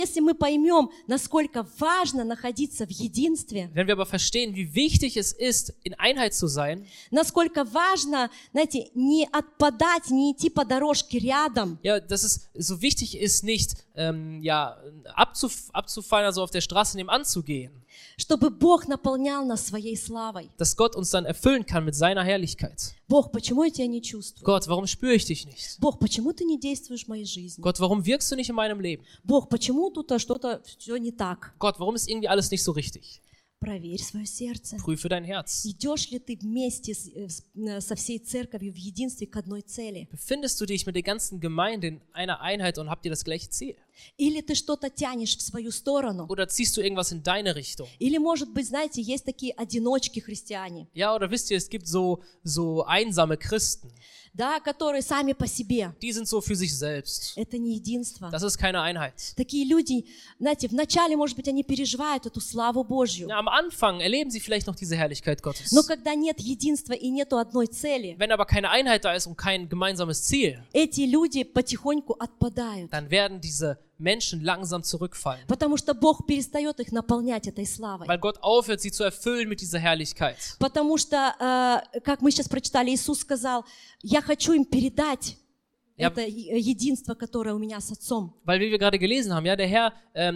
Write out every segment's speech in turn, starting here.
Если мы поймем, насколько важно находиться в единстве, Wenn wir aber verstehen, wie wichtig es ist, in Einheit zu sein, насколько важно, знаете, не отпадать, не идти по дорожке рядом, ja, dass es so wichtig ist, nicht abzufallen, also auf der Straße nebenan zu gehen, чтобы Бог наполнял нас своей славой. dass Gott uns dann erfüllen kann mit seiner Herrlichkeit. Бог, почему я тебя не чувствую? Gott, warum spüre ich dich nicht? Бог, почему ты не действуешь в моей жизни? Gott, warum wirkst du nicht in meinem Leben? Бог, почему тут что-то все не так? Gott, warum ist irgendwie alles nicht so richtig? Проверь свое сердце. Prüfe dein Herz. Идешь ли ты вместе со всей церковью в единстве к одной цели? Befindest du dich mit der ganzen Gemeinde in einer Einheit und habt ihr das gleiche Ziel? Или ты что-то тянешь в свою сторону? Oder ziehst du irgendwas in deine Richtung? Или, может быть, знаете, есть такие одиночки-христиане, Ja, oder wisst ihr, es gibt so einsame Christen. да, которые сами по себе. Die sind so für sich selbst. Это не единство. Das ist keine Einheit. Такие люди, знаете, вначале, может быть, они переживают эту славу Божью. Ja, am Anfang erleben sie vielleicht noch diese Herrlichkeit Gottes. Но когда нет единства и нету одной цели, Wenn aber keine Einheit da ist und kein gemeinsames Ziel, эти люди потихоньку отпадают. dann werden diese Menschen langsam zurückfallen. Потому что Бог перестает их наполнять этой славой. Weil Gott aufhört, sie zu erfüllen mit dieser Herrlichkeit. Потому что, как мы сейчас прочитали, Иисус сказал, я хочу им передать это единство, которое у меня с Отцом. Weil, wie wir gerade gelesen haben, ja, der Herr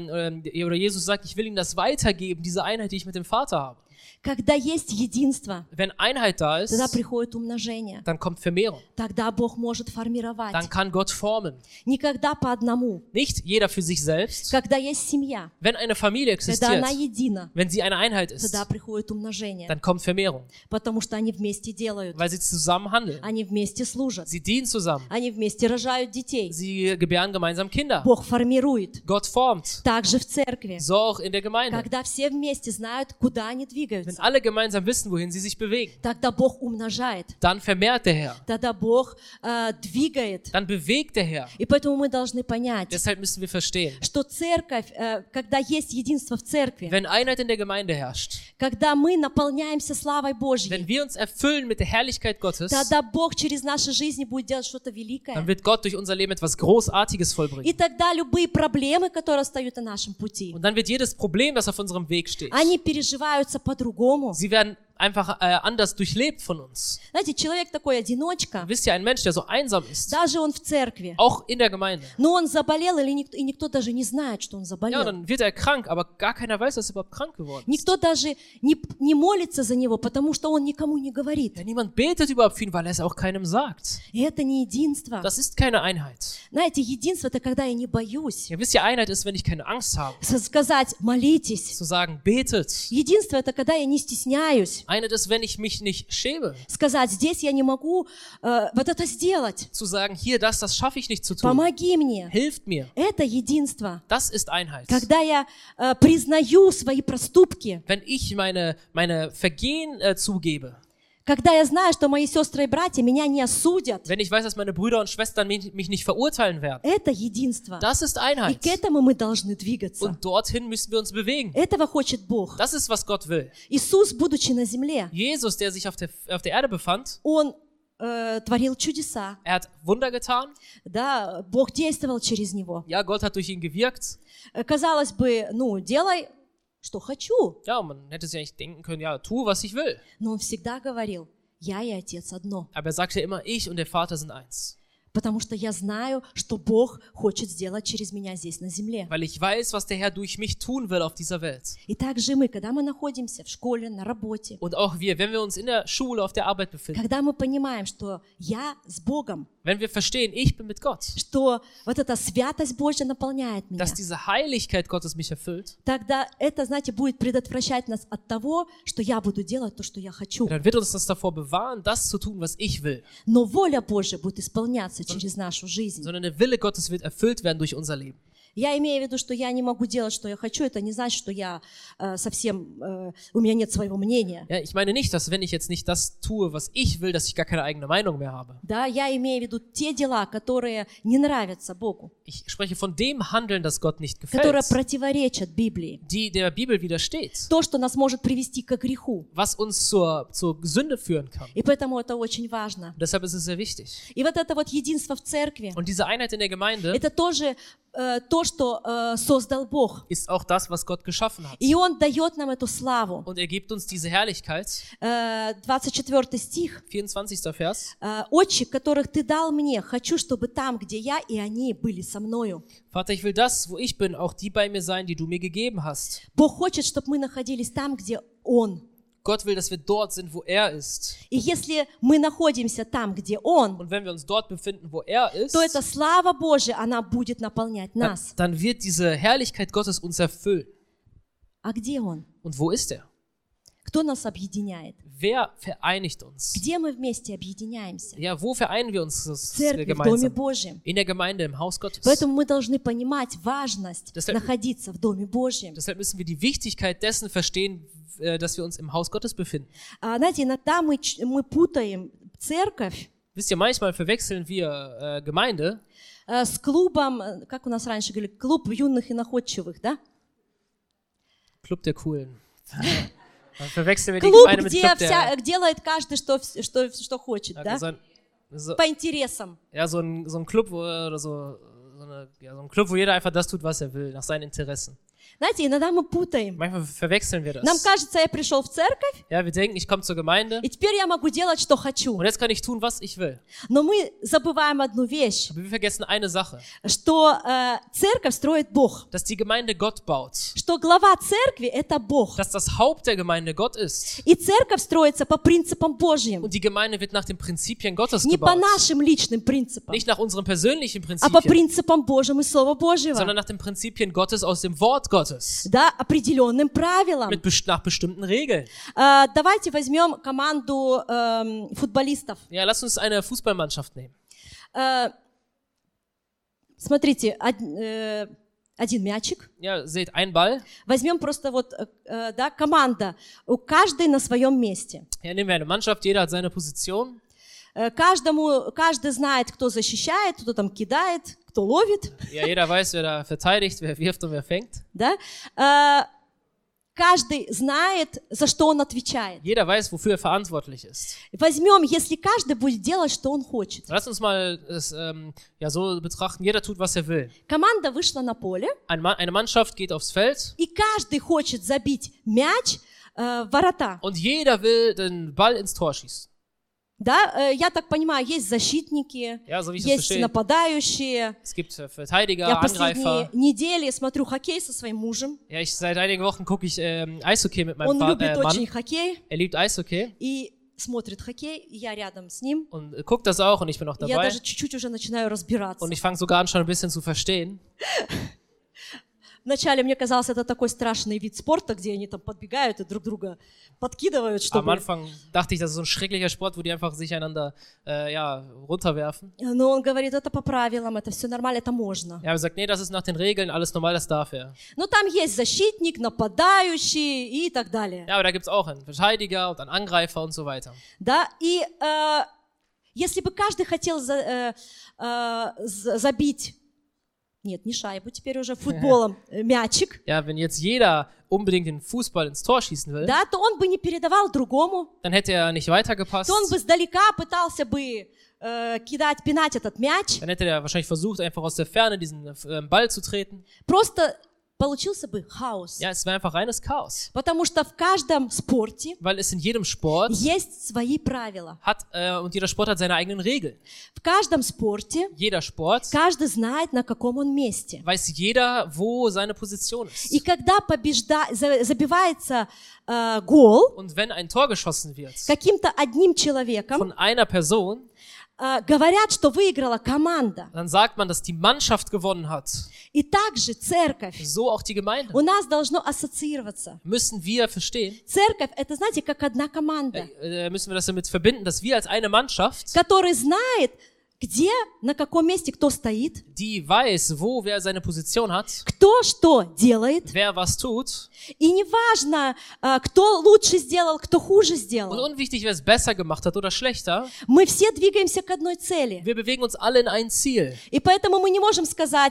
oder Jesus sagt, ich will ihm das weitergeben, diese Einheit, die ich mit dem Vater habe. Когда есть единство, Wenn Einheit da ist, тогда приходит умножение. dann kommt Vermehrung. Тогда Бог может формировать. Dann kann Gott formen. Никогда по одному. Nicht jeder für sich selbst. Когда есть семья, Wenn eine Familie когда она existiert, едина, wenn sie eine Einheit ist, тогда приходит умножение. dann kommt Vermehrung, Потому что они вместе делают. weil sie zusammen handeln. Они вместе служат. Sie dienen zusammen. Они вместе рожают детей. Sie gebären gemeinsam Kinder. Бог формирует. Gott formt. Также в церкви. So auch in der Gemeinde. Когда все вместе знают, куда они Wenn двигаются, alle gemeinsam wissen, wohin sie sich bewegen, тогда Бог умножает. dann vermehrt der Herr. Тогда Бог двигает. Dann bewegt der Herr. И поэтому мы должны понять, Deshalb müssen wir verstehen, что церковь, когда есть единство в церкви, wenn Einheit in der Gemeinde herrscht, когда мы наполняемся славой wenn Божьей, wir uns erfüllen mit der Herrlichkeit Gottes, тогда Бог через наши жизни будет делать что-то dann великое. wird Gott durch unser Leben etwas Großartiges vollbringen. И тогда любые проблемы, которые встают на нашем пути, Und dann wird jedes Problem, das auf unserem Weg steht, они переживаются по-другому. sie werden einfach anders durchlebt von uns. Знаете, человек такой одиночка, Wisst ihr, ein Mensch, der so einsam ist, даже он в церкви, auch in der Gemeinde, но он заболел, и никто даже не знает, что он ja, заболел. dann wird er krank, aber gar keiner weiß, dass er überhaupt krank geworden ist. Никто даже не молится за него, потому что он никому не говорит. Ja, niemand betet überhaupt für ihn, weil er es auch keinem sagt. И это не единство. Das ist keine Einheit. Знаете, единство — это когда я не боюсь. Ja, wisst ihr, Einheit ist, wenn ich keine Angst habe. Сказать «молитесь». Zu sagen, betet. Единство — это когда я не стесняюсь. Einheit ist, wenn ich mich nicht schäme. Сказать «здесь я не могу вот это сделать». Zu sagen, hier, das schaffe ich nicht zu tun. Помоги мне. Hilft mir. Это единство. Das ist Einheit. Когда я признаю свои проступки. Wenn ich meine Vergehen zugebe. Когда я знаю, что мои сестры и братья меня не осудят. Wenn ich weiß, dass meine Brüder und Schwestern mich nicht verurteilen werden. Это единство. Das ist И Einheit. к этому мы должны двигаться. Und dorthin müssen wir uns bewegen. Этого хочет Бог. Das ist, was Gott will. Иисус, будучи на земле, Jesus, der sich auf der Erde befand, Он творил чудеса. er hat Wunder getan. Да, Бог действовал через Него. Ja, Gott hat durch ihn gewirkt. Казалось бы, делай, что хочу. Ja, und man hätte sich eigentlich denken können, ja, tu, was ich will. Но Он всегда говорил, я и Отец одно. Aber er sagte immer, ich und der Vater sind eins. Потому что я знаю, что Бог хочет сделать через меня здесь на земле. Weil ich weiß, was der Herr durch mich tun will auf dieser Welt. И также мы, когда мы находимся в школе, на работе, Und auch wir, wenn wir uns in der Schule, auf der Arbeit befinden, когда мы понимаем, что я с Богом, wenn wir verstehen, ich bin mit Gott, что вот эта святость Божья наполняет меня, dass diese Heiligkeit Gottes mich erfüllt, тогда это, знаете, будет предотвращать нас от того, что я буду делать то, что я хочу. dann wird uns das davor bewahren, das zu tun, was ich will. Но воля Божья будет исполняться через нашу жизнь. Sondern der Wille Gottes wird erfüllt werden durch unser Leben. Я имею в виду, что я не могу делать, что я хочу, это не значит, что я у меня нет своего мнения. Ja, ich meine nicht, dass wenn ich jetzt nicht das tue, was ich will, dass ich gar keine eigene Meinung mehr habe. Да, я имею в виду те дела, которые не нравятся Богу, Ich spreche von dem Handeln, das Gott nicht которые gefällt, противоречат Библии. die der Bibel widersteht, То, что нас может привести к греху. was uns zur Sünde führen kann. И поэтому это очень важно. Und deshalb ist es sehr wichtig. И вот это вот единство в церкви, Und diese Einheit in der Gemeinde, это тоже то, что создал Бог. ist auch das, was Gott geschaffen hat. И Он дает нам эту славу. Und er gibt uns diese Herrlichkeit. 24 стих. 24. Vers. «Отче, которых Ты дал мне, хочу, чтобы там, где я, и они были со мною». Vater, ich will das, wo ich bin, auch die bei mir sein, die du mir gegeben hast. Бог хочет, чтобы мы находились там, где Он. Gott will, dass wir dort sind, wo er ist. И если мы находимся там, где Он, Und wenn wir uns dort befinden, wo er ist, то эта слава Божья, она будет наполнять нас. dann wird diese Herrlichkeit Gottes uns erfüllen. А где Он? Und wo ist er? Кто нас объединяет? Wer vereinigt uns? Где мы вместе объединяемся? Ja, wo vereinen wir uns В церкви, в Доме gemeinsam? Божьем. In der Gemeinde, im Haus Gottes. Поэтому мы должны понимать важность Deshalb- находиться в Доме Божьем. Deshalb müssen wir die Wichtigkeit dessen verstehen, dass wir uns im Haus Gottes befinden. Знаете, иногда мы путаем церковь Wisst ihr, manchmal verwechseln wir Gemeinde с клубом, как у нас раньше говорили, клуб юных и находчивых, да? Club der Coolen. Dann verwechseln wir die Клуб, Gemeinde mit где Club der... делает каждый, что хочет, да? So, По интересам. ja, so ein Club oder so ein Club, wo jeder einfach das tut, was er will, nach seinen Interessen. Знаете, иногда мы путаем. Manchmal verwechseln wir Нам das. кажется, я пришел в церковь, Ja, wir denken, ich komme zur Gemeinde и теперь я могу делать, что хочу. und jetzt kann ich tun, was ich will. Но мы забываем одну вещь, Aber wir vergessen eine Sache, что церковь строит Бог, dass die Gemeinde Gott baut, что глава церкви — это Бог. dass das Haupt der Gemeinde Gott ist И церковь строится по принципам Божьим, und die Gemeinde wird nach den Prinzipien Gottes не по gebaut. нашим личным принципам, Nicht nach unseren persönlichen а по Prinzipien, принципам Божьим и Слова Божьего. sondern nach den Prinzipien Gottes aus dem Wort Gottes, Да, определенным правилам. nach bestimmten Regeln. Давайте возьмем команду футболистов. Ja, lass uns eine Fußballmannschaft nehmen. Смотрите, один мячик. Ja, seht, ein Ball. Возьмем просто вот, да, команда. У каждой на своем месте. Ja, nehmen wir eine Mannschaft, jeder hat seine Position. Каждый знает, кто защищает, кто там кидает, кто ловит. Ja, jeder weiß, wer da verteidigt, wer wirft und wer fängt. Да? Каждый знает, за что он отвечает. Jeder weiß, wofür er verantwortlich ist. Возьмем, если каждый будет делать, что он хочет. Lass uns mal es ja, so betrachten, jeder tut, was er will. Команда вышла на поле, Eine Mannschaft geht aufs Feld и каждый хочет забить мяч в ворота. und jeder will den Ball ins Tor schießen. Да, я так понимаю, есть защитники, Ja, so wie ich das есть verstehe. нападающие. Es gibt Verteidiger, Я последние Angreifer. недели смотрю хоккей со своим мужем. Ja, seit einigen Wochen gucke ich Eishockey mit meinem Он любит очень Mann. хоккей Er liebt Eishockey и смотрит хоккей, и я рядом с ним. und guckt das auch und ich bin auch Я dabei. даже чуть-чуть уже начинаю разбираться. Und ich fange sogar an, schon ein bisschen zu verstehen. Вначале мне казалось, это такой страшный вид спорта, где они там подбегают и друг друга подкидывают, Am чтобы... Anfang dachte ich, das ist so ein schrecklicher Sport, wo die einfach sich einander ja, runterwerfen. Но он говорит, это по правилам, это все нормально, это можно. Ja, er sagt, nee, das ist nach den Regeln, alles normal, das darf er. Но там есть защитник, нападающий и так далее. Ja, aber da gibt's auch einen Verteidiger und einen Angreifer und so weiter. Да, и если бы каждый хотел забить, нет, не шайбу, теперь уже футболом, мячик, Ja, wenn jetzt jeder unbedingt den Fußball ins Tor schießen will, да, то он бы не передавал другому, dann hätte er nicht weitergepasst. то он бы сдалека пытался бы кидать, пинать этот мяч. Dann hätte er wahrscheinlich versucht, einfach aus der Ferne diesen Ball zu treten. Просто получился бы хаос. Ja, es wäre einfach reines Chaos. Потому что в каждом спорте Weil es in jedem Sport есть свои правила. hat, und jeder Sport hat seine eigenen Regeln. В каждом спорте Jeder Sport каждый знает, на каком он месте. weiß jeder, wo seine Position И ist. когда забивается гол Und wenn ein Tor geschossen wird каким-то одним человеком, von einer Person, говорят, что выиграла команда. dann sagt man, dass die Mannschaft gewonnen hat. И также церковь So auch die Gemeinde. у нас должно ассоциироваться. Müssen wir verstehen, Церковь — это, знаете, как одна команда, müssen wir das damit verbinden, dass wir als eine Mannschaft, которая знает, где, на каком месте кто стоит, die weiß, wo wer seine Position hat, кто что делает. wer was tut. И неважно, кто лучше сделал, кто хуже Und сделал. unwichtig, wer es besser gemacht hat oder schlechter, Мы все двигаемся к одной цели. wir bewegen uns alle in ein Ziel. И поэтому мы не можем сказать,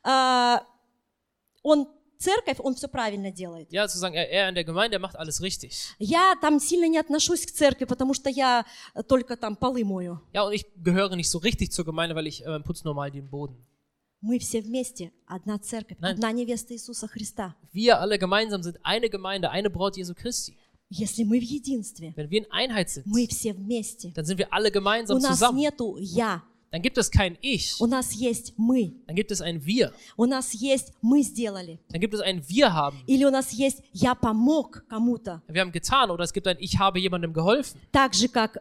церковь, он все правильно делает. Ja, zu sagen, er in der Gemeinde, er macht alles richtig. Я там сильно не отношусь к церкви, потому что я только там полы мою. Ja, und ich gehöre nicht so richtig zur Gemeinde, weil ich putze normal den Boden. Мы все вместе одна церковь, Nein. одна невеста Иисуса Христа. Wir alle gemeinsam sind eine Gemeinde, eine Braut Jesu Christi. Если мы в единстве, Wenn wir in Einheit sind, мы все вместе. dann sind wir alle У gemeinsam нас zusammen. нету «я», Dann gibt es kein Ich, у нас есть «мы», dann gibt es ein Wir, у нас есть «мы сделали», dann gibt es ein Wir haben. или у нас есть «я помог кому-то». Wir haben getan oder es gibt ein Ich habe jemandem geholfen. Так же, как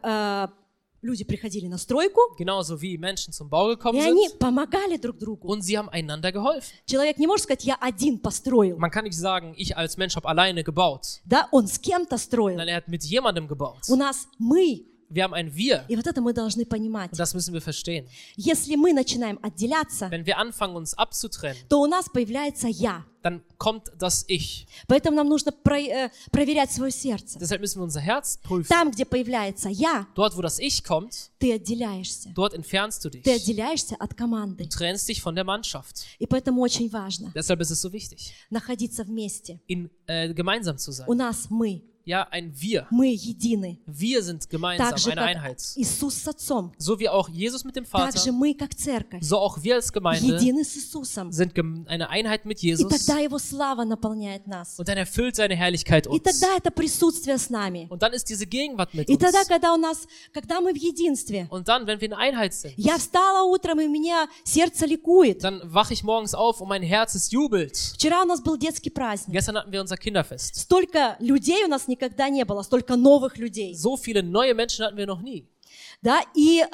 люди приходили на стройку, Genauso wie Menschen zum Bau и gekommen они sind помогали друг другу. und sie haben einander geholfen. Человек не может сказать, я один построил. Man kann nicht sagen, ich als Mensch habe alleine gebaut. Да, он с кем-то строил. Nein, er hat mit jemandem gebaut. У нас мы. Wir haben ein Wir. И вот это мы должны понимать. Und das müssen wir verstehen. Если мы начинаем отделяться, Wenn wir anfangen, uns abzutrennen, то у нас появляется «я». dann kommt das Ich. Поэтому нам нужно проверять свое сердце. Deshalb müssen wir unser Herz prüfen. Там, где появляется «я», Dort, wo das Ich kommt, ты отделяешься. dort entfernst du dich. Ты отделяешься от команды. Du trennst dich von der Mannschaft. И поэтому очень важно Deshalb ist es so wichtig, находиться вместе. gemeinsam zu sein. У нас мы. Ja, ein Wir. Мы едины. Wir sind gemeinsam, Так же, eine как Einheit. Иисус с Отцом. So wie auch Jesus mit dem Так Vater, же мы, как церковь, so auch wir als Gemeinde едины с Иисусом. sind eine Einheit mit И Jesus. тогда Его слава наполняет нас. Und dann erfüllt seine Herrlichkeit И uns. тогда это присутствие с нами. Und dann ist diese Gegenwart mit И тогда, uns. когда мы в единстве, Und dann, wenn wir in Einheit sind, я встала утром, и у меня сердце ликует. dann wache ich morgens auf und mein Herz es jubelt. Вчера у нас был детский праздник. Gestern hatten wir unser Kinderfest. Столько людей у нас никогда не было, столько новых людей. So viele neue Menschen hatten wir noch nie. Да, и,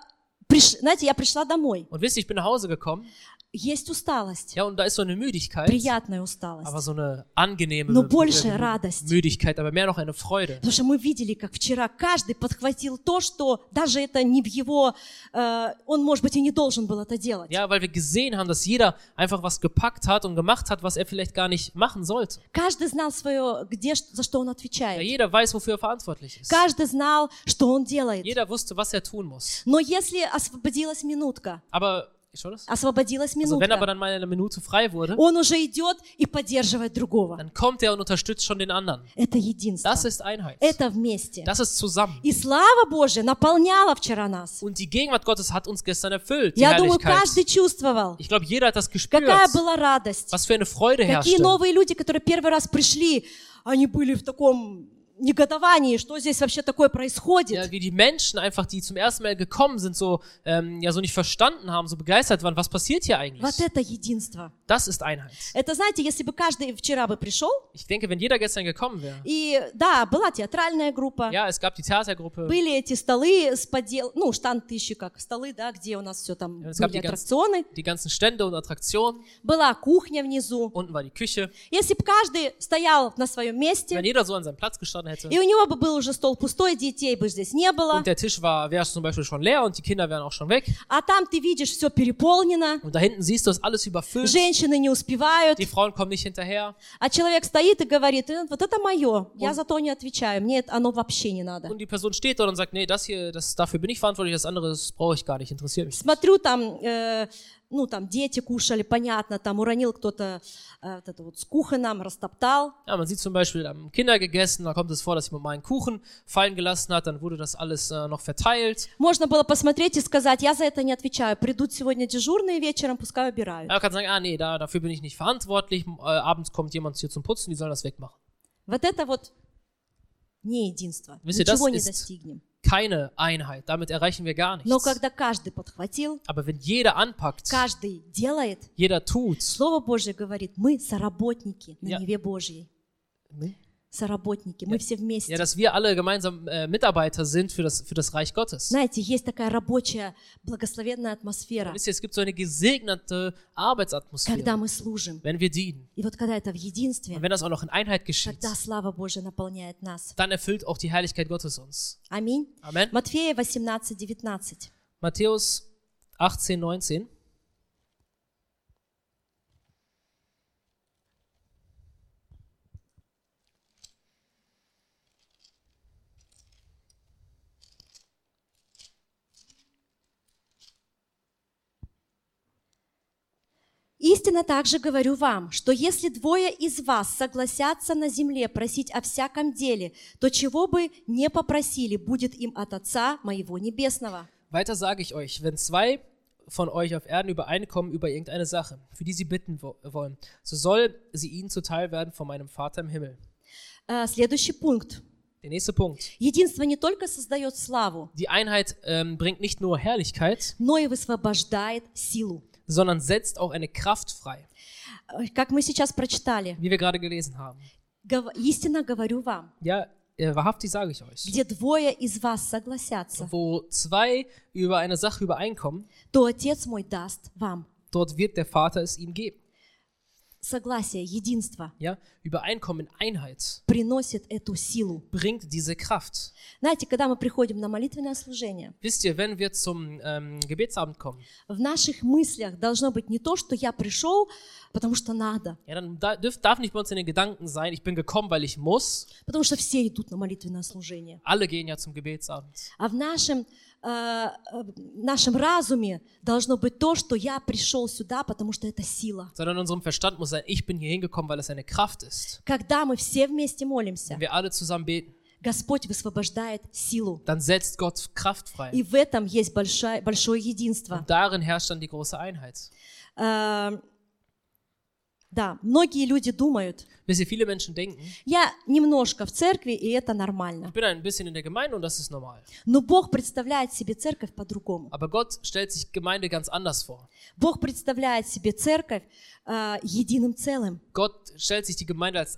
знаете, я пришла домой. Und wisst ihr, ich bin nach Hause gekommen. Есть усталость, Ja, und da ist so eine Müdigkeit, приятная усталость. aber so eine angenehme Но больше радость. Müdigkeit, aber mehr noch eine Freude. Потому что мы видели, как вчера каждый подхватил то, что даже это не в его... он, может быть, и не должен был это делать. Ja, weil wir gesehen haben, dass jeder einfach was gepackt hat und gemacht hat, was er vielleicht gar nicht machen sollte. Каждый знал свое, за что он Ja, отвечает. jeder weiß, wofür er verantwortlich ist. Каждый знал, что он делает. Jeder wusste, was er tun muss. Но если освободилась минутка, Aber Also wenn aber dann mal eine Minute frei wurde, он уже идет и поддерживает другого. dann kommt er und unterstützt schon den anderen. Это единство. Das ist Einheit. Это вместе. Das ist zusammen. И слава Божья наполняла вчера нас. Und die Gegenwart Gottes hat uns gestern erfüllt. Die Я думаю, каждый Herrlichkeit. чувствовал, Ich glaube, jeder hat das gespürt. какая была радость. Was für eine Freude Какие herrschte. новые люди, которые первый раз пришли, они были в таком негодовании, что здесь вообще такое происходит. Ja, wie die Menschen einfach, die zum ersten Mal gekommen sind, so nicht verstanden haben, so begeistert waren. Was passiert hier eigentlich? Вот это единство. Das ist Einheit. Это, знаете, если бы каждый вчера бы пришел, Ich denke, wenn jeder gestern gekommen wäre. и да, была театральная группа, Ja, es gab die Theatergruppe. были эти столы с штанды еще как столы, да, где у нас все там Es gab были die аттракционы, Die ganzen Stände und Attraktionen. была кухня внизу. Unten war die Küche. Если бы каждый стоял на своем месте, Wenn jeder so an seinem Platz gestanden hätte. и у него бы был уже стол пустой, детей бы здесь не было, Und der Tisch wäre zum Beispiel schon leer und die Kinder wären auch schon weg. а там ты видишь, все переполнено, Und da hinten siehst du, ist alles überfüllt. женщины не успевают, Die Frauen kommen nicht hinterher. а человек стоит и говорит, вот это мое, я за то не отвечаю, мне оно вообще не надо. Und die Person steht dort und sagt, nee, dafür bin ich verantwortlich, das andere das brauche ich gar nicht, interessiert mich nicht. Смотрю, там дети кушали, понятно, там уронил кто-то вот это вот с кухоном, растоптал. Ja, man sieht zum Beispiel, da haben Kinder gegessen, da kommt es vor, dass jemand mal einen Kuchen fallen gelassen hat, dann wurde das alles noch verteilt. Можно было посмотреть и сказать, я за это не отвечаю, придут сегодня дежурные вечером, пускай убирают. Man kann sagen, nee, dafür bin ich nicht verantwortlich, abends kommt jemand hier zum Putzen, die sollen das wegmachen. Вот это вот не единство, Wisst ihr, ничего das не ist достигнем. keine Einheit, damit erreichen wir gar Но nichts. когда каждый подхватил, Aber wenn jeder anpackt, каждый делает, jeder tut, Слово Божье говорит, мы соработники на Ja. Неве Божьей. Соработники, мы все ja, вместе. dass wir alle gemeinsam Mitarbeiter sind für das Reich Gottes. Знаете, есть такая рабочая, благословенная атмосфера, Wisst ihr, es gibt so eine gesegnete Arbeitsatmosphäre, когда мы служим. wenn wir dienen. И вот когда это в единстве, Und wenn das auch noch in Einheit geschieht, тогда слава Божья наполняет нас. dann erfüllt auch die Herrlichkeit Gottes uns. Аминь. Amen. Матфея 18:19. Matthäus 18, 19. Истинно также говорю вам, что если двое из вас согласятся на земле просить о всяком деле, то чего бы не попросили, будет им от Отца моего Небесного. Weiter sage ich euch, wenn zwei von euch auf Erden übereinkommen über irgendeine Sache, für die sie bitten wollen, so soll sie ihnen zuteil werden von meinem Vater im Himmel. Следующий пункт. Der nächste Punkt. Единство не только создает славу, Die Einheit bringt nicht nur Herrlichkeit, но и высвобождает силу. sondern setzt auch eine Kraft frei, Как мы сейчас прочитали, wie wir gerade gelesen haben. истинно говорю вам, Ja, wahrhaftig sage ich euch. где двое из вас согласятся, Wo zwei über eine Sache übereinkommen, то Отец мой даст вам. dort wird der Vater es ihm geben. Согласие, единство Ja, Übereinkommen, Einheit приносит эту силу. bringt diese Kraft. Знаете, когда мы приходим на молитвенное служение, Wisst ihr, wenn wir zum Gebetsabend kommen, в наших мыслях должно быть не то, что я пришел, потому что надо, ja, dann darf nicht bei uns in den Gedanken sein, ich bin gekommen, weil ich muss. потому что все идут на молитвенное служение. Alle gehen ja zum Gebetsabend. А в нашем разуме должно быть то, что я пришел сюда, потому что это сила. Sondern in unserem Verstand muss sein, ich bin hier hingekommen, weil es eine Kraft ist. Когда мы все вместе молимся, Wenn wir alle zusammen beten, Господь высвобождает силу. dann setzt Gott Kraft frei. И в этом есть большое единство. Und darin herrscht dann die große Einheit. Да, многие люди думают, Wisst ihr, viele Menschen denken, я немножко в церкви, и это нормально. ich bin ein bisschen in der Gemeinde und das ist normal. Но Бог представляет себе церковь по-другому. Aber Gott stellt sich Gemeinde ganz anders vor. Бог представляет себе церковь единым целым. Gott stellt sich die Gemeinde als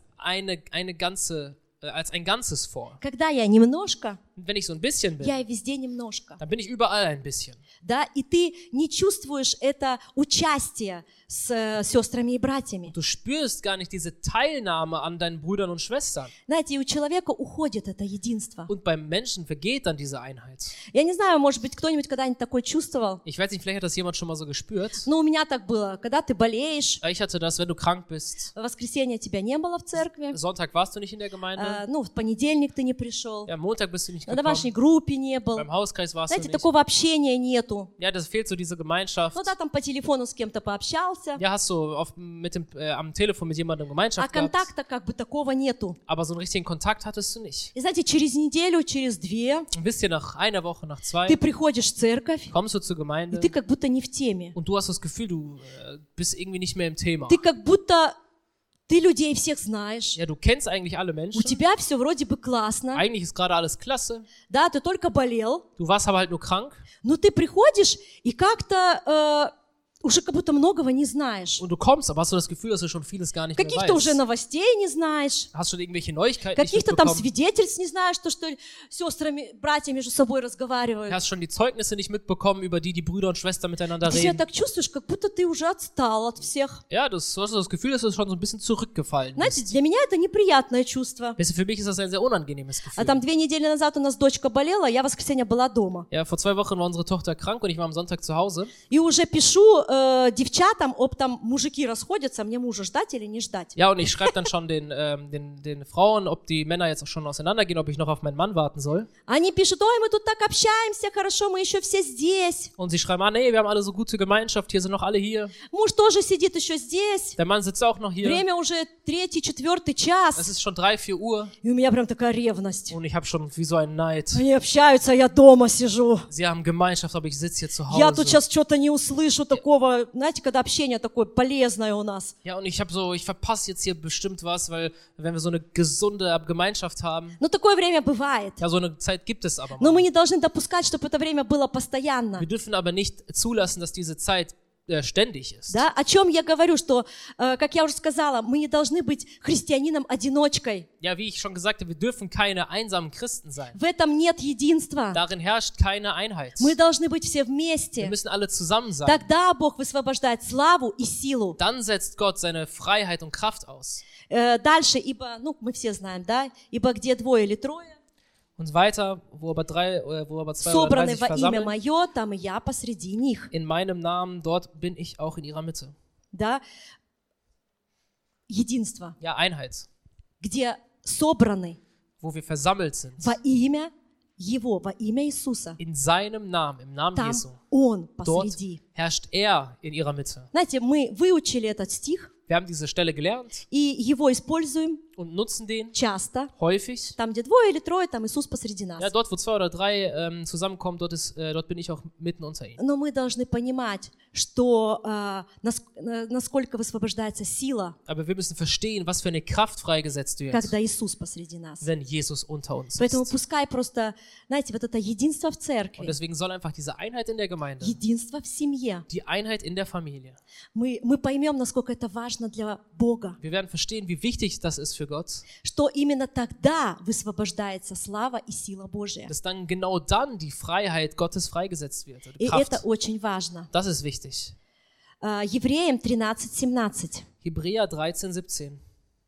als ein Ganzes vor. Когда я немножко, Und wenn ich so ein bisschen bin, я и везде немножко. dann bin ich überall ein bisschen. Да, и ты не чувствуешь это участие с сестрами и братьями. Du spürst gar nicht diese Teilnahme an deinen Brüdern und Schwestern. Знаете, и у человека уходит это единство. Und beim Menschen vergeht dann diese Einheit. Я не знаю, может быть, кто-нибудь когда-нибудь такое чувствовал, Ich weiß nicht, vielleicht hat das jemand schon mal so gespürt. но у меня так было. Когда ты болеешь, Ich hatte das, wenn du krank bist. в воскресенье тебя не было в церкви, Sonntag warst du nicht in der Gemeinde. в понедельник ты не пришел, Ja, Montag bist du nicht на домашней gekommen. группе не был. Beim Hauskreis warst du Знаете, nicht. такого общения нету. Ja, das fehlt so diese Gemeinschaft. Ну да, там по телефону с кем-то пообщался, Ja, hast du am Telefon mit jemandem а Gemeinschaft gehabt. контакта как бы такого нету. Aber so einen richtigen Kontakt hattest du nicht. И знаете, через неделю, через две Und wisst ihr, nach einer Woche, nach zwei, ты приходишь в церковь, kommst du zur и Gemeinde ты как будто не в теме. und du hast das Gefühl, du bist irgendwie nicht mehr im Thema. Ты как будто ты людей всех знаешь. Ja, du kennst eigentlich alle У Menschen. тебя все вроде бы классно. Eigentlich ist gerade alles klasse. Да, ты только болел. Du warst aber halt nur krank. Но ты приходишь и как-то уже как будто многого не знаешь. Und du kommst, aber hast du das Gefühl, dass du schon vieles gar nicht mehr Каких-то уже weißt. новостей не знаешь. Hast schon irgendwelche Neuigkeiten nicht Каких-то там mitbekommen. свидетельств не знаешь, то, что сестрами, братья между собой разговаривают. Hast schon die Zeugnisse nicht mitbekommen, über die Brüder und Schwestern miteinander Ты себя reden. так чувствуешь, как будто ты уже отстал от всех. Ja, du hast das Gefühl, dass du schon so ein bisschen zurückgefallen Знаете, bist. для меня это неприятное чувство. Weißt du, für mich ist das ein sehr unangenehmes А Gefühl. там 2 недели назад у нас дочка болела, я в воскресенье была дома. Ja, vor 2 Wochen war unsere Tochter krank und ich war am Sonntag zu Hause. И уже пишу девчатам, об там мужики расходятся, мне мужа ждать или не ждать. Ja, und ich schreibe dann schon den Frauen, ob die Männer jetzt auch schon auseinandergehen, ob ich noch auf meinen Mann warten soll. Они пишут, ой, мы тут так общаемся, хорошо, мы еще все здесь. Und sie schreiben, nee, wir haben alle so gute Gemeinschaft, hier sind noch alle hier. Муж тоже сидит еще здесь. Der Mann sitzt auch noch hier. Время уже 3-4 Es час. ist schon 3, 4 Uhr И у меня прям такая ревность. und ich habe schon wie so einen Neid. Они общаются, а я дома сижу. Sie haben Gemeinschaft, aber ich sitze hier zu Я тут Hause. сейчас что-то не услышу такого, знаете, когда общение такое полезное у нас. Ja, und ich verpasse jetzt hier bestimmt was, weil wenn wir so eine gesunde Gemeinschaft haben, Но такое время бывает. ja, so eine Zeit gibt es aber Но мы mal. не должны допускать, чтобы это время было постоянно. Wir dürfen aber nicht zulassen, dass diese Zeit ständig ist. Да? О чем я говорю, что, как я уже сказала, мы не должны быть христианином-одиночкой. Ja, wie ich schon gesagt habe, wir dürfen keine einsamen Christen sein. В этом нет единства. Darin herrscht keine Einheit. Мы должны быть все Wir вместе. müssen alle zusammen sein. Тогда Бог высвобождает славу и силу. Dann setzt Gott seine Freiheit und Kraft aus. Дальше, ибо, мы все знаем, да, ибо где двое или трое, Und weiter, wo aber 2 oder 3 собраны sich во имя versammeln, мое, там и я посреди них. in meinem Namen, dort bin ich auch in ihrer Mitte. Да? Единство, Ja, Einheit, где собраны wo wir versammelt sind. во имя Его, во имя Иисуса. In seinem Namen, im Namen Там Jesu. Он Dort посреди. herrscht er in ihrer Mitte. Знаете, мы выучили этот стих, Wir haben diese Stelle gelernt и его используем und nutzen den часто. häufig. Там, где 2 или 3, там Иисус посреди нас. Ja, dort, wo 2 oder 3 zusammenkommen, dort bin ich auch mitten unter ihnen. Но мы должны понимать, что насколько высвобождается сила, Aber wir müssen verstehen, was für eine Kraft freigesetzt wird, когда Иисус посреди нас. wenn Jesus unter uns Поэтому ist. пускай просто, знаете, вот это единство в Und церкви, deswegen soll einfach diese Einheit in der Gemeinde, единство в семье, die Einheit in der Familie, мы поймем, насколько это важно для Бога, wir werden verstehen, wie wichtig das ist für Gott, что именно тогда высвобождается слава и сила Божия. dass dann genau dann die Freiheit Gottes freigesetzt wird. Oder И это Kraft. очень важно. Das ist wichtig. Евреям 13:17. Hebräer 13, 17.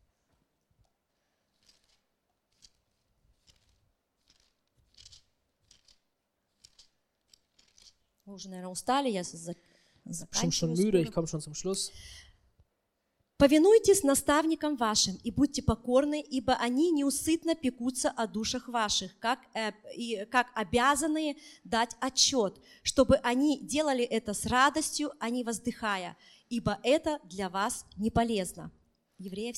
Вы уже, наверное, устали, я Bestimmt schon заканчиваю müde, ich скоро. komme schon zum Schluss. «Повинуйтесь наставникам вашим и будьте покорны, ибо они неусыпно пекутся о душах ваших, как обязанные дать отчет, чтобы они делали это с радостью, а не воздыхая, ибо это для вас не полезно». Евреев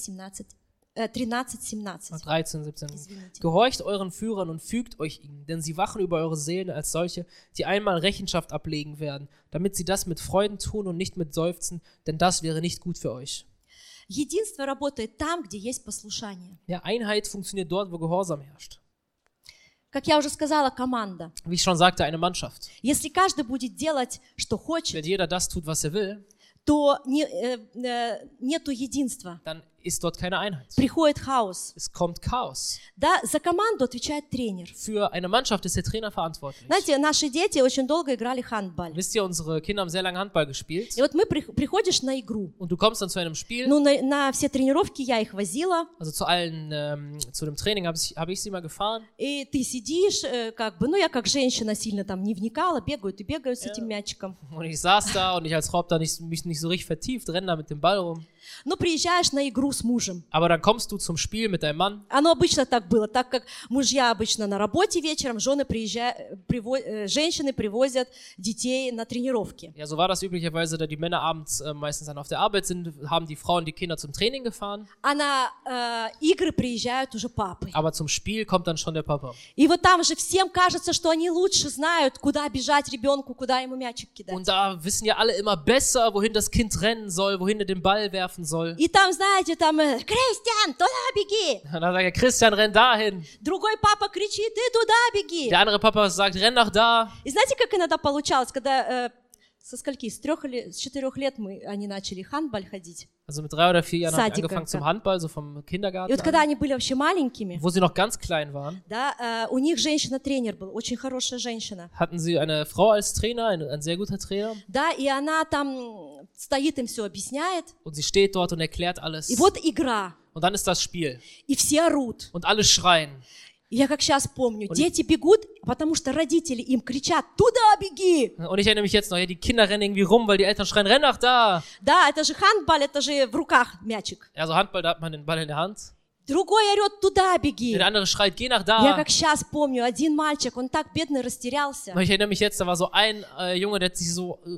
13:17. 13, 17. Извините. Gehorcht euren Führern und fügt euch ihnen, denn sie wachen über eure Seelen als solche, die einmal Rechenschaft ablegen werden, damit sie das mit Freuden tun und nicht mit Seufzen, denn das wäre nicht gut für euch. Единство работает там, где есть послушание. Ja, Einheit funktioniert dort, wo Gehorsam herrscht. Как я уже сказала, команда. Wie ich schon sagte, eine Mannschaft. Если каждый будет делать, что Wenn хочет, jeder das tut, was er will, то нету единства. dann ist dort keine Einheit. Приходит хаос. Es kommt Chaos. Да, за команду отвечает тренер. Für eine Mannschaft ist der Trainer verantwortlich. Знаете, наши дети очень долго играли хандбаль. Wisst ihr, unsere Kinder haben sehr lange Handball gespielt. И вот приходишь на игру. Und du kommst dann zu einem Spiel, Ну, на все тренировки я их возила. also zu dem Training habe ich sie mal gefahren. И ты сидишь, я как женщина сильно там не вникала, бегают и бегают с этим мячиком. Und ich saß da und ich als Frau habe da mich nicht so richtig vertieft, renne da mit dem Ball rum. Но приезжаешь на игру с мужем. Aber dann kommst du zum Spiel mit deinem Mann. Оно обычно так было, так как мужья обычно на работе вечером, женщины привозят детей на тренировки. Ja, so war das üblicherweise, da die Männer abends meistens dann auf der Arbeit sind, haben die Frauen die Kinder zum Training gefahren. А на игры приезжают уже папы. Aber zum Spiel kommt dann schon der Papa. И вот там же всем кажется, что они лучше знают, куда бежать ребенку, куда ему мячик кидать. Und da wissen ja alle immer besser, wohin das Kind rennen soll, wohin er den Ball werfen soll. И там, знаете, Кристиан, туда беги. Und dann sagt er, Christian, renn dahin. Другой папа кричит, ты туда беги. Der andere Papa sagt, renn nach da. И знаете, как иногда получалось, когда со скольки, с 4 лет они начали хандбаль ходить. Also mit 3 oder 4 Jahren haben die Садика, angefangen zum да. Handball, so vom И Kindergarten вот когда an, они были вообще маленькими, wo sie noch ganz klein waren, да, у них женщина-тренер была, очень хорошая женщина. hatten sie eine Frau als Trainer, ein sehr guter Trainer. Да, и она там стоит им все объясняет. Und sie steht dort und erklärt alles. И вот игра, Und dann ist das Spiel. и все орут. Und alle schreien. И я как сейчас помню, дети бегут, потому что родители им кричат, туда беги. Und ich erinnere mich jetzt noch, ja, die Kinder rennen irgendwie rum, weil die Eltern schreien, renn nach da. Да, это же хандбаль, это же в руках мячик. Ja, so Handball, da hat man den Ball in der Hand. Другой орет, туда беги. Der andere schreit, geh nach Я da. как сейчас помню, один мальчик, он так бедный растерялся. Und ich erinnere mich jetzt, da war so ein Junge, der hat sich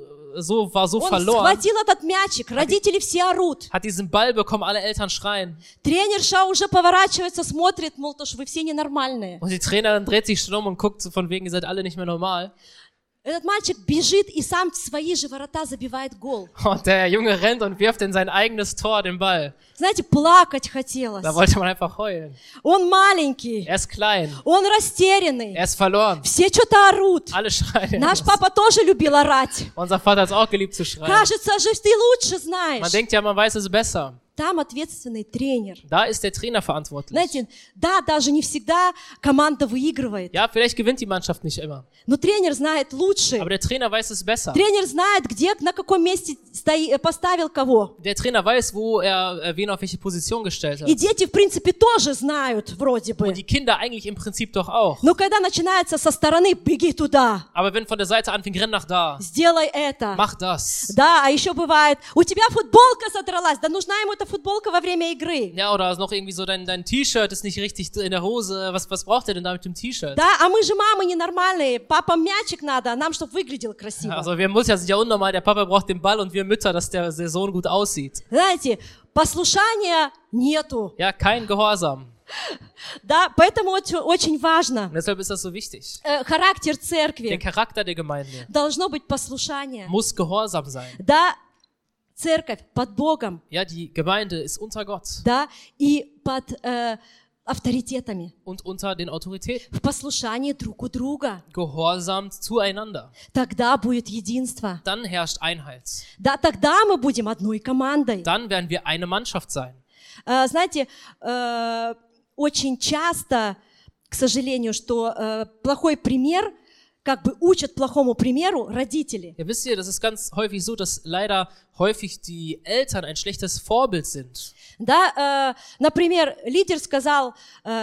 war so Он verloren, схватил этот мячик, родители все орут. hat diesen Ball bekommen, alle Eltern schreien. Тренерша уже поворачивается, смотрит, мол, то, что вы все ненормальные. Und die Trainerin dreht sich schon um und guckt so von wegen, ihr seid alle nicht mehr normal. Этот мальчик бежит и сам в свои же ворота забивает гол. Und der Junge rennt und wirft in sein eigenes Tor den Ball. Знаете, плакать хотелось. Da wollte man einfach heulen. Он маленький, Er ist klein, он растерянный. er ist verloren. Все что-то орут. Alle schreien. Наш папа тоже любил орать. Unser Vater hat es auch geliebt zu schreien. Кажется же, ты лучше Man знаешь. denkt ja, man weiß es besser. Там ответственный тренер. Da ist der Trainer verantwortlich. Знаете, да, даже не всегда команда выигрывает. Ja, vielleicht gewinnt die Mannschaft nicht immer. Но тренер знает лучше. Aber der Trainer weiß es besser. Тренер знает, где, на каком месте поставил кого. Der Trainer weiß, wo er wen auf welche Position gestellt hat. И дети, в принципе, тоже знают, вроде бы. Und die Kinder eigentlich im Prinzip doch auch. Но когда начинается со стороны, беги туда, Aber wenn von der Seite anfängt, renn nach da, сделай это. mach das. Да, а еще бывает, у тебя футболка содралась, да нужна ему эта футболка во время игры. Ja, oder noch irgendwie so dein T-Shirt ist nicht richtig in der Hose. Was braucht ihr denn da mit dem T-Shirt? Да, а мы же мамы ненормальные. Папам мячик надо, а нам, чтобы выглядел красиво. Also wir Mütter sind ja unnormal. Der Papa braucht den Ball und wir Mütter, dass der Sohn gut aussieht. Знаете, послушания нету. Ja, kein Gehorsam. Да, поэтому очень важно. Und deshalb ist das so wichtig. Характер Der церкви. Charakter der Gemeinde Должно быть послушание. muss Gehorsam sein. Да, церковь под Богом. Ja, die Gemeinde ist unter Gott Да, и под авторитетами. und unter den Autoritäten. В послушании друг у друга. Gehorsam zueinander. Тогда будет единство. Dann herrscht Einheit. Да, тогда мы будем одной командой. Dann werden wir eine Mannschaft sein. Знаете, очень часто, к сожалению, что плохой пример, как бы учат плохому примеру родители. Ja, wisst ihr, das ist ganz häufig so, dass leider häufig die Eltern ein schlechtes Vorbild sind. Да, например, лидер сказал,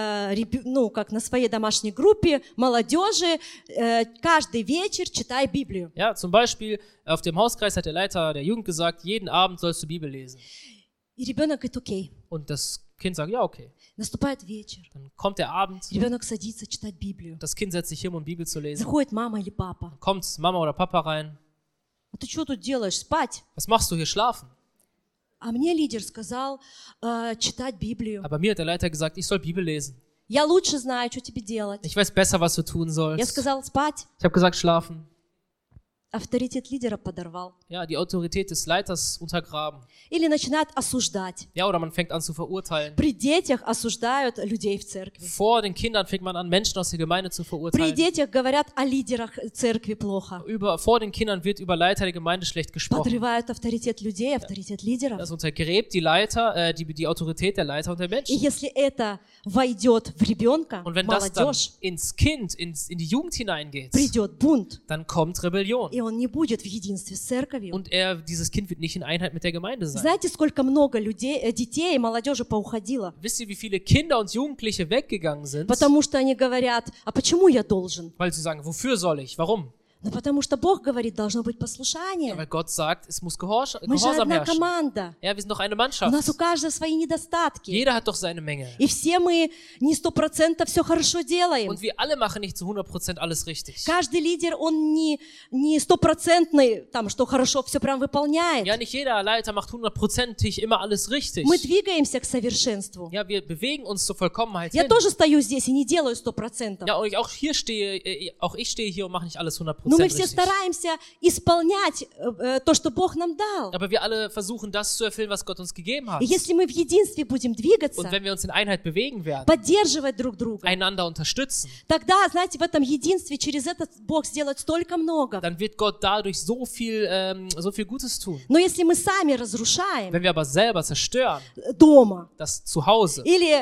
ну, как на своей домашней группе, молодежи, каждый вечер читай Библию. Ja, zum Beispiel auf dem Hauskreis hat der Leiter der Jugend gesagt, jeden Abend sollst du Bibel lesen. И ребенок говорит, окей. Und das Kind sagt, ja, okay. Наступает вечер. Dann kommt der Abend, Ребенок садится читать Библию. das Kind setzt sich hin, um Bibel zu lesen. Заходит мама или папа. Kommt Mama oder Papa rein. А ты что тут делаешь? Спать? Was machst du hier, schlafen? А мне лидер сказал читать Библию. Aber mir hat der Leiter gesagt, ich soll Bibel lesen. Я лучше знаю, что тебе делать. Ich weiß besser, was du tun Я sollst. сказал спать. Ich habe gesagt, schlafen. Авторитет лидера подорвал. Ja, die Autorität des Leiters untergraben. Или начинает осуждать. Ja, oder man fängt an zu verurteilen. При детях осуждают людей в церкви. Vor den Kindern fängt man an, Menschen aus der Gemeinde zu При verurteilen. детях говорят о лидерах церкви плохо. Vor den Kindern wird über Leiter der Gemeinde schlecht gesprochen. Подрывают авторитет людей, авторитет лидеров. Das untergräbt die Leiter, die Autorität der Leiter und der И Menschen. если это войдет в ребенка, Und wenn das dann молодежь, ins Kind, in die Jugend hineingeht, придет бунт, dann kommt Rebellion. и он не будет в единстве с церковью. Und dieses Kind wird nicht in Einheit mit der Gemeinde sein. Знаете, сколько много людей, детей и молодежи поуходило? Wisst ihr, wie viele Kinder und Jugendliche weggegangen sind? Потому что они говорят, а почему я должен? Weil sie sagen, wofür soll ich? Warum? Ну, потому что Бог говорит, должно быть Ja, послушание. weil Gott sagt, es muss Gehorsam Мы же одна herrschen. команда. Ja, wir sind doch eine У нас у Mannschaft. каждого свои недостатки. Jeder hat doch seine Menge. И все мы не 100% все хорошо делаем. Und wir alle machen nicht zu 100% alles richtig. Каждый лидер, он не стопроцентный, там, что хорошо все прям выполняет. Ja, nicht jeder Leiter macht 100%ig immer alles richtig. Мы двигаемся к совершенству. Ja, wir bewegen uns zur Vollkommenheit Я hin. тоже стою здесь и не делаю 100%. Ja, und auch ich stehe hier und mache nicht alles 100% Но мы все richtig. стараемся исполнять то, что Бог нам дал. Aber wir alle versuchen, das zu erfüllen, was Gott uns gegeben hat. И если мы в единстве будем двигаться, Und wenn wir uns in Einheit bewegen werden, поддерживать друг друга, einander unterstützen, тогда, знаете, в этом единстве через это Бог сделает столько много. dann wird Gott dadurch so viel Gutes tun. Но если мы сами разрушаем Wenn wir aber selber zerstören, дома, das Zuhause, или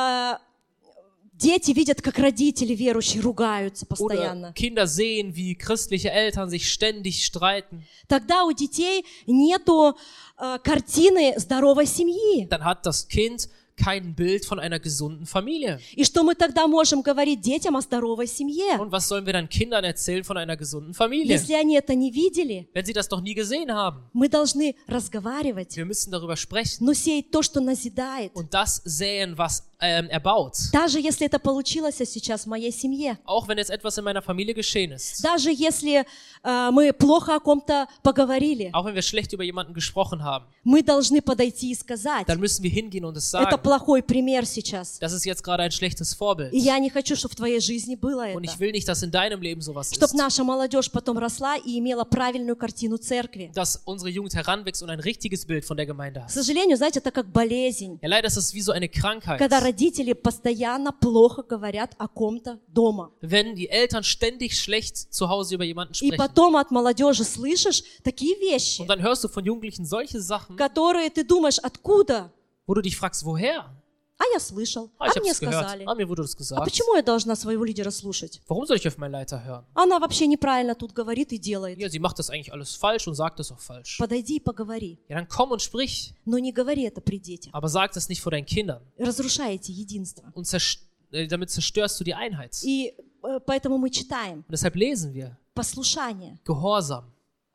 дети видят, как родители верующие ругаются oder постоянно, Kinder sehen, wie christliche Eltern sich ständig streiten, тогда у детей нету картины здоровой семьи. dann hat das Kind kein Bild von einer gesunden Familie. И что мы тогда можем говорить детям о здоровой семье? Und was sollen wir dann Kindern erzählen von einer gesunden Familie, Если они это не видели, wenn sie das doch nie gesehen haben? мы должны разговаривать, Wir müssen darüber sprechen но сеять то, что назидает. und das säen, was erbaut. Даже если это получилось сейчас в моей семье, Auch wenn jetzt etwas in meiner Familie geschehen ist. даже если мы плохо о ком-то поговорили, Auch wenn wir schlecht über jemanden gesprochen haben, мы должны подойти и сказать, dann müssen wir hingehen und es это sagen. плохой пример сейчас. Das ist jetzt gerade ein schlechtes Vorbild. И я не хочу, чтобы в твоей жизни было Und это. ich will nicht, dass in deinem Leben sowas Чтобы ist. наша молодежь потом росла и имела правильную картину церкви. Dass unsere Jugend heranwächst und ein richtiges Bild von der Gemeinde К hat. сожалению, знаете, это как болезнь. Ja, leider ist es wie so eine Krankheit. Когда родители постоянно плохо говорят о ком-то дома. Wenn die Eltern ständig schlecht zu Hause über jemanden И sprechen. потом от молодежи слышишь такие вещи, Und dann hörst du von Jugendlichen solche Sachen, которые ты думаешь, откуда? wo du dich fragst, woher? А я слышал, Ich а habe мне es gehört. сказали. Mir wurde das А gesagt. почему я должна своего лидера слушать? Warum soll ich auf meinen Leiter hören? Она вообще неправильно тут говорит и делает. Ja, sie macht das eigentlich alles falsch und sagt es auch falsch. Подойди и поговори. Ja, dann komm und sprich. Но не говори это при детях. Aber sag das nicht vor deinen Kindern. Разрушаете единство. Und damit zerstörst du die Einheit. И поэтому мы читаем Und deshalb lesen wir послушание. Gehorsam.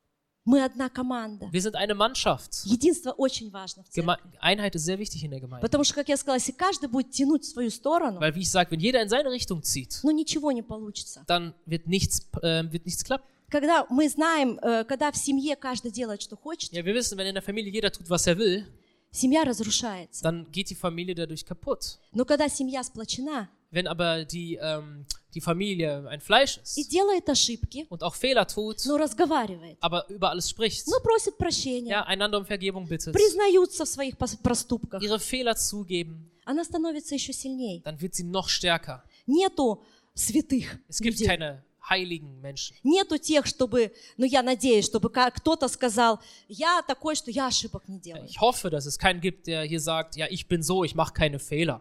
Мы одна команда. Wir sind eine Mannschaft. Единство очень важно в церкви. Einheit ist sehr wichtig in der Gemeinde. Потому что, как я сказала, если каждый будет tянуть в свою сторону, Weil, wie ich sage, wenn jeder in seine Richtung zieht, ну ничего не получится. dann wird nichts klappen. Когда мы знаем, когда в семье каждый делает, что хочет, Ja, wir wissen, wenn in der Familie jeder tut, was er will, семья разрушается. dann geht die Familie dadurch kaputt. Но когда семья сплочена Wenn aber die Familie ein Fleisch и ist делает ошибки, und auch Fehler tut, но разговаривает, aber über alles spricht, но просит прощения, ja, einander um Vergebung bittet, признаются в своих проступках, ihre Fehler zugeben, она становится еще сильнее. dann wird sie noch stärker. Нету святых Es gibt людей. keine heiligen Menschen. Нету тех, чтобы, ну я надеюсь, чтобы кто-то сказал, я такой, что я ошибок не делаю. Ich hoffe, dass es keinen gibt, der hier sagt, ja, ich bin so, ich mache keine Fehler.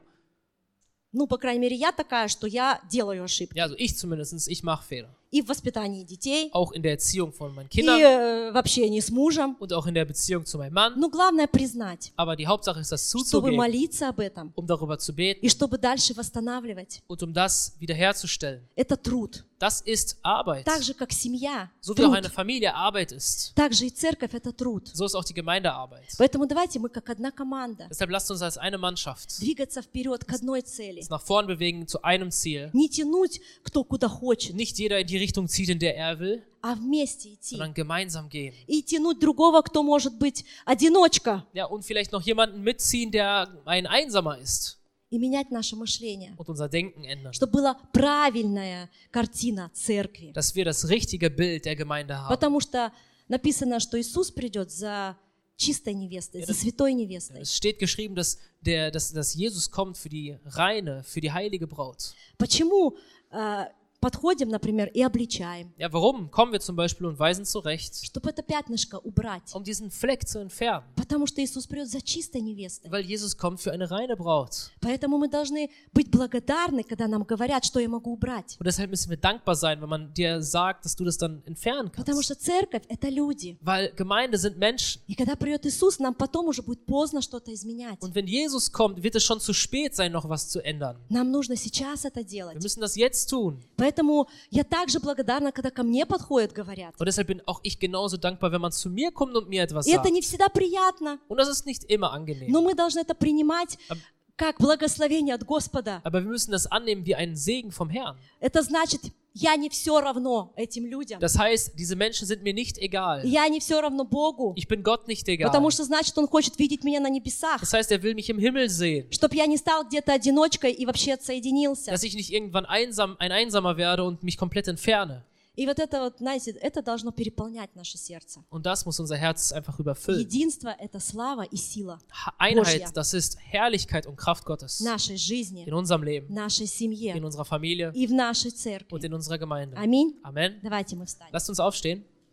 Ну, по крайней мере, я такая, что я делаю ошибки. Ja, also ich zumindest, ich mache Fehler. И в воспитании детей, Auch in der Erziehung von meinen и Kindern в общении с мужем. und auch in der Beziehung zu meinem Mann. Но главное признать, Aber die Hauptsache ist, das чтобы zuzugeben, молиться об этом, um darüber zu beten и чтобы дальше восстанавливать. und um das wiederherzustellen. Это труд. Das ist Arbeit. Так же, как семья, So wie auch eine труд. Familie Arbeit ist, Так же и церковь — это труд. so ist auch die Gemeindearbeit. Поэтому давайте мы, как одна команда, Deshalb lasst uns als eine Mannschaft двигаться вперед к одной цели. uns nach vorn bewegen zu einem Ziel. Не тянуть, кто куда хочет, Nicht jeder in die Richtung zieht, in der er will, а вместе идти. sondern gemeinsam gehen. И тянуть другого, кто может быть одиночка, Ja, und vielleicht noch jemanden mitziehen, der ein Einsamer ist и менять наше мышление, und unser Denken ändern. чтобы была правильная картина церкви. Dass wir das richtige Bild der Gemeinde haben. Потому что написано, что Иисус придет за чистой невестой, за святой невестой. Es steht geschrieben, dass Jesus kommt für die reine, für die heilige Braut. Почему подходим, например, и обличаем, Ja, warum? Kommen wir zum Beispiel und weisen zurecht, чтобы это пятнышко убрать? um diesen Fleck zu entfernen. Потому что Иисус придет за чистой невестой. Weil Jesus kommt für eine reine Braut. Поэтому мы должны быть благодарны, когда нам говорят, что я могу убрать. Und deshalb müssen wir dankbar sein, wenn man dir sagt, dass du das dann entfernen Потому kannst. что церковь — это люди. Weil Gemeinde sind Menschen. И когда придет Иисус, нам потом уже будет поздно что-то изменять. Und wenn Jesus kommt, wird es schon zu spät sein, noch was zu ändern. Нам нужно сейчас это Wir делать. müssen das jetzt tun. Поэтому я также благодарна, когда ко мне подходят, говорят. Und deshalb bin auch ich genauso dankbar, wenn man zu mir kommt und mir etwas И это sagt. не всегда приятно, Und das ist nicht immer angenehm. но мы должны это принимать как благословение от Господа. Aber wir müssen das annehmen wie einen Segen vom Herrn. Это значит, я не все равно этим людям. Das heißt, diese Menschen sind mir nicht egal. Я не все равно Богу, Ich bin Gott nicht egal. потому что значит, Он хочет видеть меня на небесах, Das heißt, er will mich im Himmel sehen. чтобы я не стал где-то одиночкой и вообще отсоединился. Dass ich nicht irgendwann ein Einsamer werde und mich komplett entferne. И вот это вот, знаете, это должно переполнять наше сердце. Und das muss unser Herz einfach überfüllen. Единство — это слава и сила Einheit, das ist Herrlichkeit und Kraft Gottes. в нашей жизни, In unserem Leben, в нашей семье in unserer Familie и в нашей und церкви. in unserer Gemeinde. Аминь. Amen. Давайте мы встанем. Lasst uns aufstehen.